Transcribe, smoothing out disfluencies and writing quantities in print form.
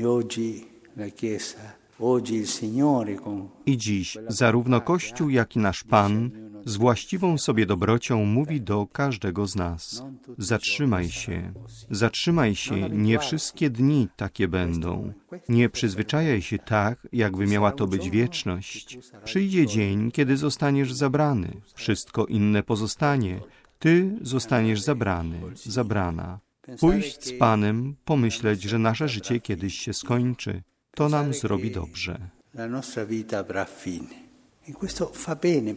I dziś zarówno Kościół, jak i nasz Pan z właściwą sobie dobrocią mówi do każdego z nas. Zatrzymaj się, nie wszystkie dni takie będą. Nie przyzwyczajaj się tak, jakby miała to być wieczność. Przyjdzie dzień, kiedy zostaniesz zabrany. Wszystko inne pozostanie. Ty zostaniesz zabrany, zabrana. Pójść z Panem, pomyśleć, że nasze życie kiedyś się skończy. To nam zrobi dobrze. La nostra vita avrà fine. E questo fa bene